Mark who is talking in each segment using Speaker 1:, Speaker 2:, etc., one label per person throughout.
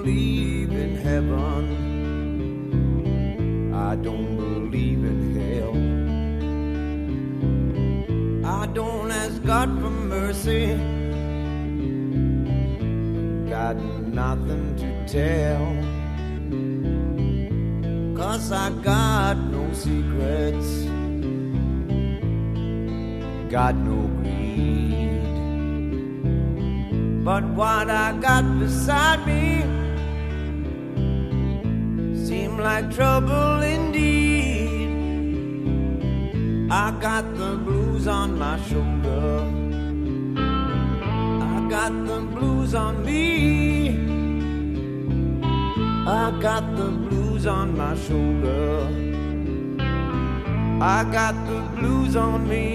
Speaker 1: believe in heaven. I don't believe in hell. I don't ask God for mercy. Got nothing to tell. 'Cause I got no secrets. Got no greed. But what I got beside me seem like trouble indeed. I got the blues on my shoulder. I got the blues on me. I got the blues on my shoulder. I got the blues on me.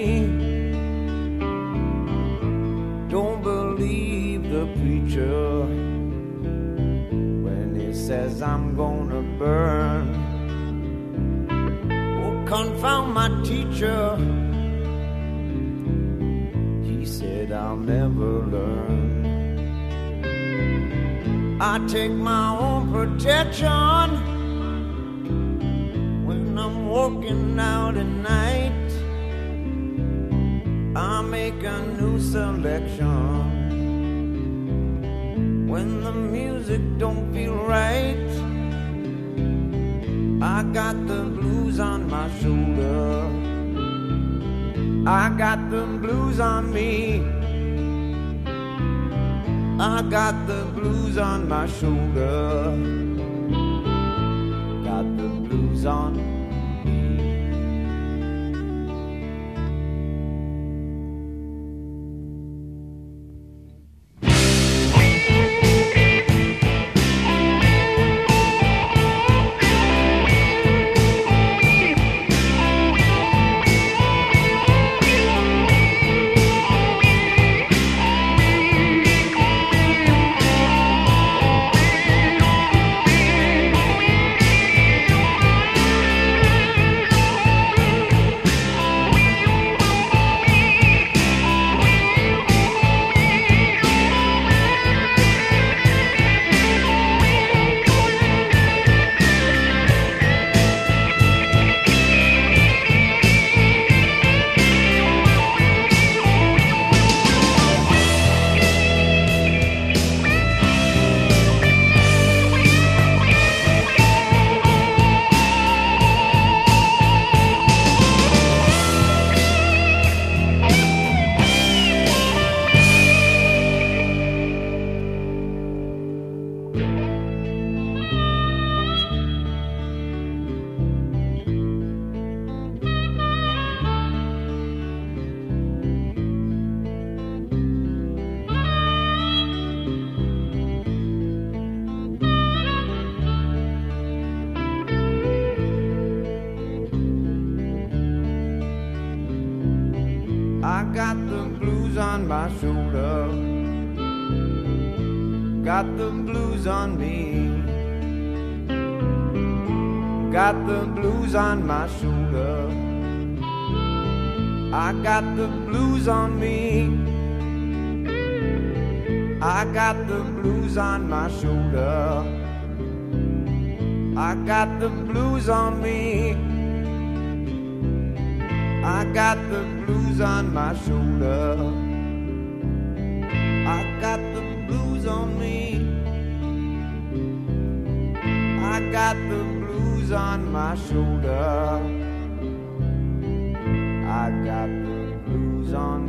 Speaker 1: Don't believe the preacher when he says I'm gonna burn. Oh, confound my teacher. He said I'll never learn. I take my own protection when I'm walking out at night. I make a new selection when the music don't feel right. I got the blues on my shoulder. I got the blues on me. I got the blues on my shoulder. Got the blues on me. I got the blues on my shoulder. Got the blues on me. Got the blues on my shoulder. I got the blues on me. I got the blues on my shoulder. I got the blues on me. I got the blues on my shoulder. I got the blues on me. I got the blues on my shoulder. I got the blues on